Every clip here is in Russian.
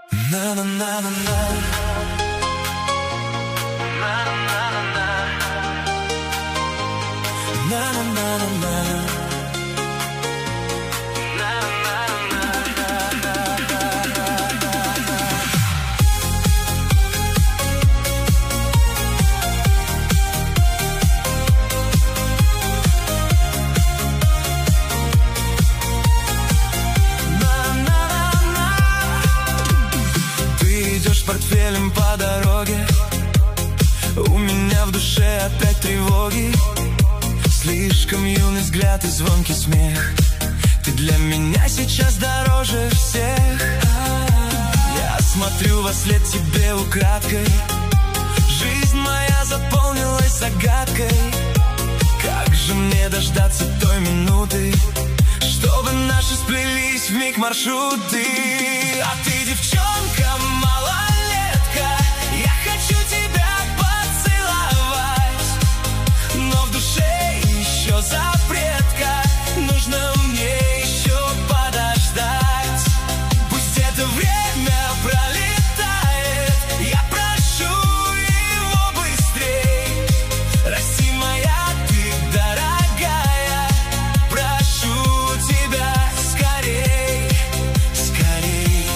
Ты идешь с портфелем по дороге, у меня в душе опять тревоги. Слишком юный взгляд и звонкий смех. Ты для меня сейчас дороже всех. Я смотрю во след тебе украдкой. Жизнь моя заполнилась загадкой. Как же мне дождаться той минуты, чтобы наши сплелись вмиг маршруты? А ты девчонка, малолетка, я хочу тебя поцеловать, но в душе еще запретка, нужно мне еще подождать. Пусть это время пролетает, я прошу его быстрей. Расти моя ты дорогая, прошу тебя скорей, скорей.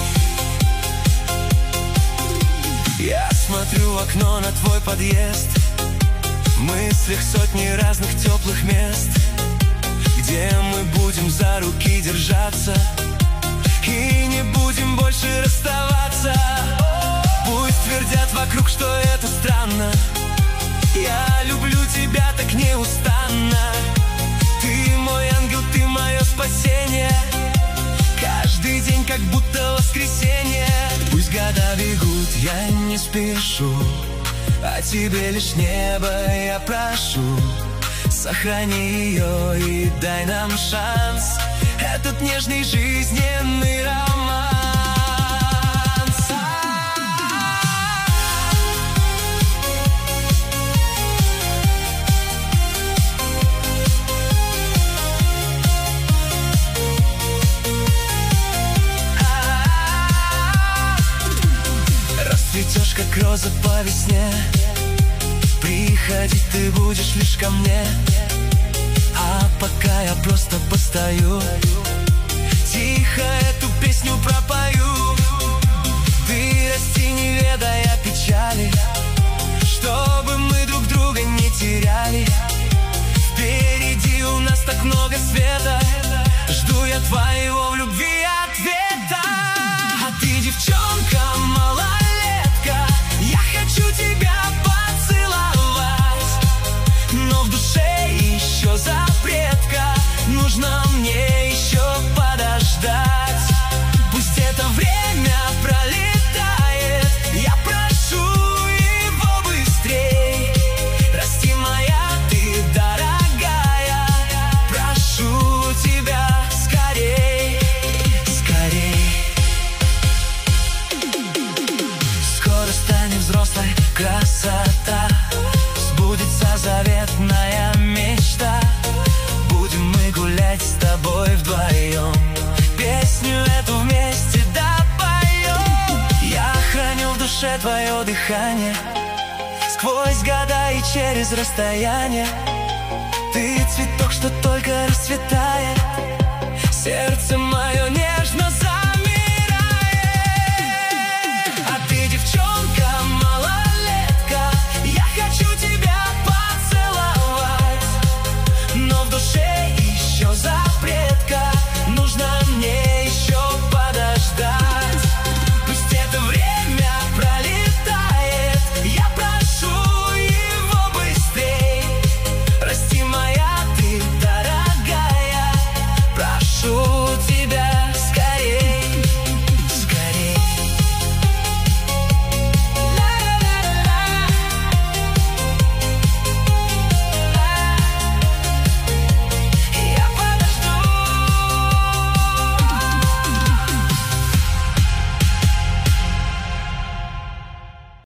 Я смотрю в окно на твой подъезд, в мыслях сотни разных теплых мест, где мы будем за руки держаться и не будем больше расставаться. Пусть твердят вокруг, что это странно, я люблю тебя так неустанно. Ты мой ангел, ты мое спасение, каждый день как будто воскресенье. Пусть года бегут, я не спешу, а тебе лишь небо я прошу. Сохрани ее и дай нам шанс, этот нежный жизненный романс. Расцветешь, как роза по весне, приходить ты будешь лишь ко мне. А пока я просто постою, тихо эту песню пропою. Ты расти, не ведая печали, чтобы мы друг друга не теряли. Впереди у нас так много света, жду я твоего в любви ответа. А ты девчонка, малолетка, я хочу тебя поцеловать, но в душе еще запретка, нужно мне еще подождать. Пусть это время пролетает, я прошу его быстрей. Расти моя ты дорогая, прошу тебя скорей, скорей. Скоро станет взрослой красота, сбудется заветная мечта. Будем мы гулять с тобой вдвоем, песню эту вместе допоем. Я храню в душе твое дыхание, сквозь года и через расстояние. Ты цветок, что только расцветает, сердце мое не